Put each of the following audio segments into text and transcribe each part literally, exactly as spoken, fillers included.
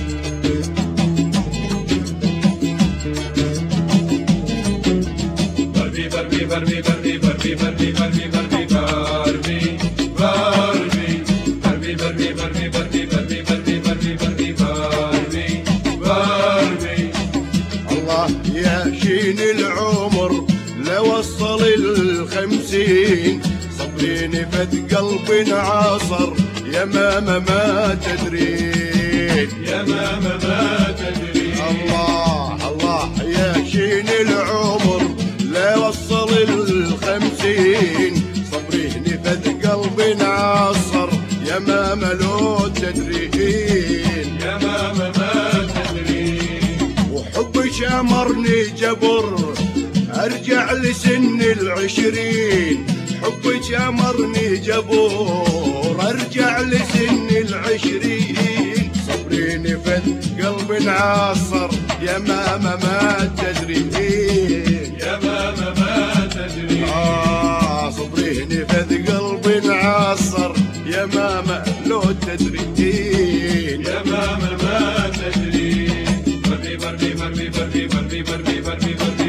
Barbie, Barbie, Barbie, Barbie, Barbie, Barbie, Barbie, Barbie, Barbie, Barbie, Barbie, Barbie, Barbie, Barbie, Barbie, Barbie, Barbie, Barbie, Barbie. الله يعشين العمر لوصل الخمسين، صبريني فد قلب عاصر يا ماما ما تدرين، يا ماما ما تدرين. الله الله يعشين العمر لوصل الخمسين، صبريني فد قلب عاصر يا ماما لو تدرين، يا ماما ما تدرين. وحبك امرني جبر ارجع لسن العشرين، حبك امرني جبور ارجع لسن العشرين، صبريني فد قلب عاصر يا ماما ما تدرين، يا ماما ما تدرين. آه صبريني فد قلب عاصر يا ماما لو تدرين، يا ماما ما تدرين. باربي باربي باربي باربي باربي باربي باربي باربي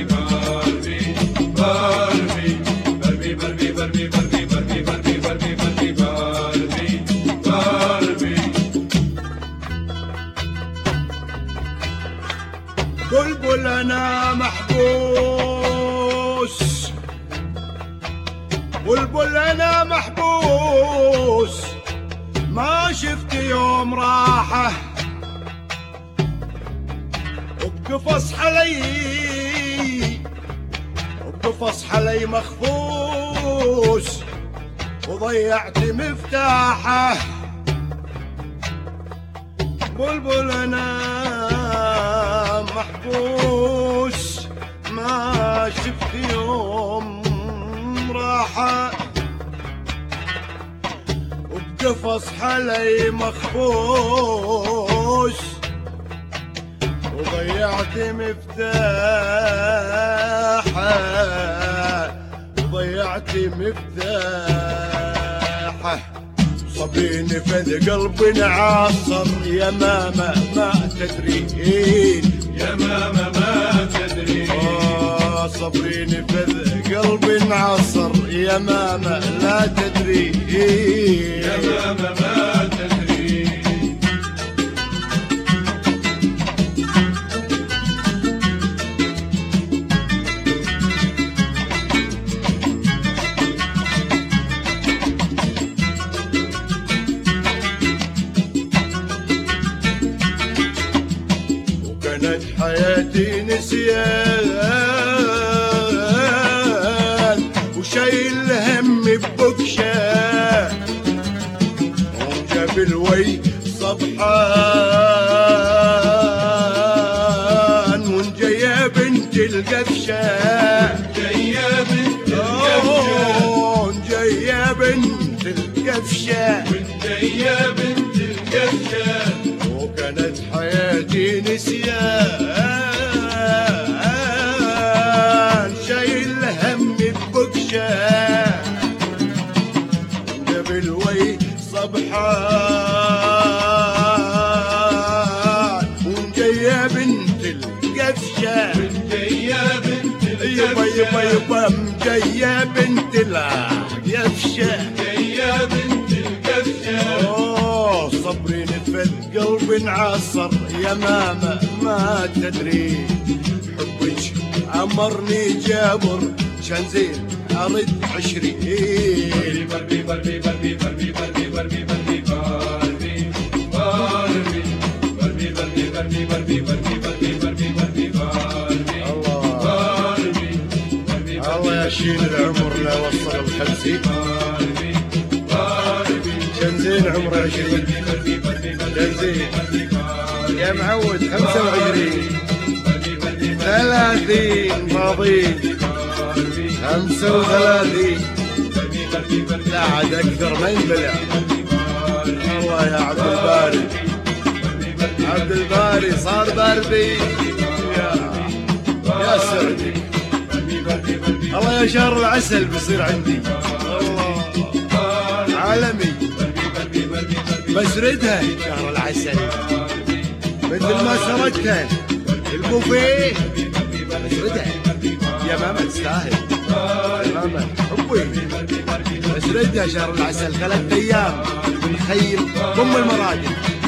باربي باربي باربي باربي باربي باربي باربي باربي باربي باربي باربي. بلبل انا محبوس، بلبل انا محبوس ما شفت يوم راحه، وبقفص حلي وبقفص حلي مخفوس وضيعت مفتاحه، بلبل انا محبوس ما شفت يوم راحه، وبقفص حلي مخفوس وضيعت مفتاحه، وضيعت مفتاحه، صبريني فد قلب عاصر يا ماما ما تدرين، يا ماما ما تدرين. آه صبريني فد قلب عاصر يا ماما لا تدرين، يا ماما ما تدرين. كانت حياتي نسيان وشايل هم ببكشة، وجاب الوي صبحان ونجيا بنت القفشة، جاية بنت القفشة، ونجيا بنت القفشة، جاية بنت القفشة. وكانت حياتي نسيان شايل هم ببكشة، جاب الوي صبحان ونجيا بنت القفشة، جاية بنت يبا يبا القفشة، يبا مجيا بنت القفشة، جاية بنت القفشة. اوه صبري نفذ قلب عصر يا ماما ما تدري، حبك امرني جابر شان زين ارد عشرين. باربي باربي باربي باربي باربي باربي باربي باربي باربي باربي باربي باربي باربي باربي باربي باربي باربي. الله باربي باربي الله يشيل العمر لا وصل الخمسين، باربي باربي شان زين عمره عشرين، باربي باربي شان زين يا معود خمسة وعشرين، ثلاثين ماضين، خمسة وثلاثين، لا عاد أكثر ما ينبلع. الله يا عبد الباري، عبد الباري صار باربي يا يا سردي. الله يا شهر العسل بيصير عندي، الله عالمي بسردها شهر العسل، مثل ما سردتها البوفيه اسردها يا ماما تستاهل يا ماما حبي اسردها شهر العسل ثلاث ايام بنخيم ضم المراجل